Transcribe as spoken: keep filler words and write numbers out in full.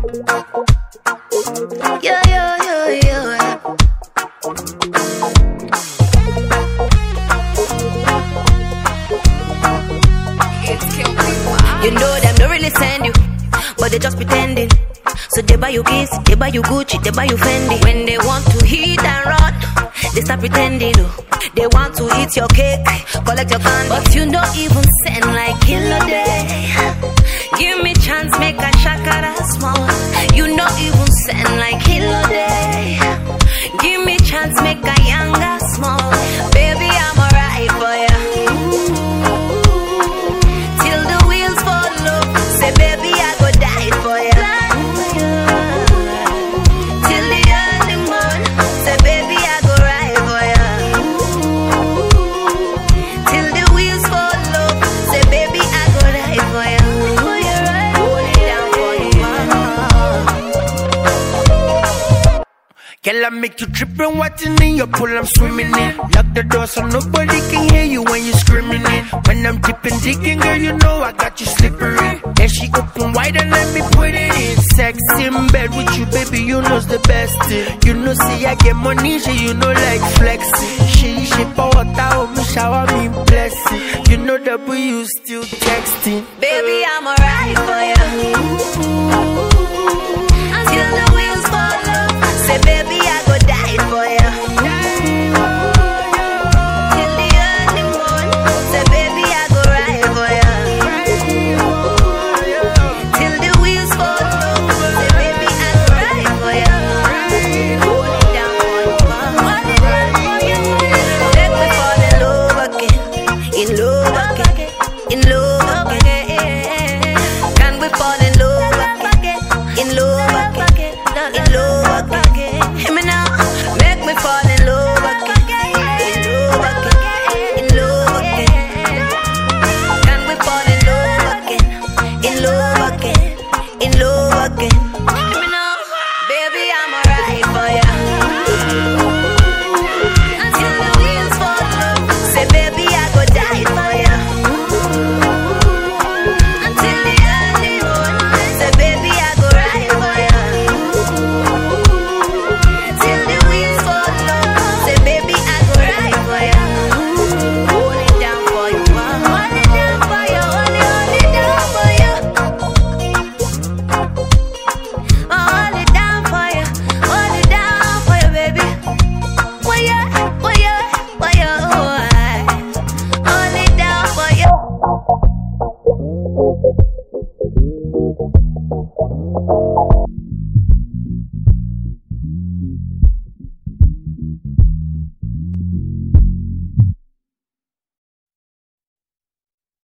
Yo, yo, yo, yo. You know them don't really send you, but they just pretending. So they buy you kiss, they buy you Gucci, they buy you Fendi. When they want to hit and run, they start pretending. Oh. They want to eat your cake, collect your candy, but you don't even send like kilo day. Give me chance, make a shakara small. You don't even send like kilo day. Give me chance, make a younger small. Baby, I'm alright for ya. Till the wheels fall off. Say baby, I go die for ya. Till the early morning. Say baby, I go ride for ya. Till the wheels fall off. Say baby, I go ride for ya. Girl, I make you trip and watching in your pool, I'm swimming in. Lock the door so nobody can hear you when you're screaming in. When I'm dipping, digging, girl, you know I got you slippery. Then she open wide and let me put it in. Sex in bed with you, baby, you know's the best thing. You know, see, I get money, so you know, like flexing. She, she, water, oh, me shower, me blessing. You know that we you still texting. Baby, I'm alright for ya. Until the wheels fall off. Say baby, I go die for ya. Till the early morning. Say baby, I go ride for ya. Till the wheels fall off. Say baby, I go ride for ya. Hold it down for you, hold it down for you. Make me fall in love again, in love again, in love again. Can we fall in love again, in love again, in love again? Hear me now, make me fall in love again, in love again, in love again. Can we fall in love again, in love again, in love again?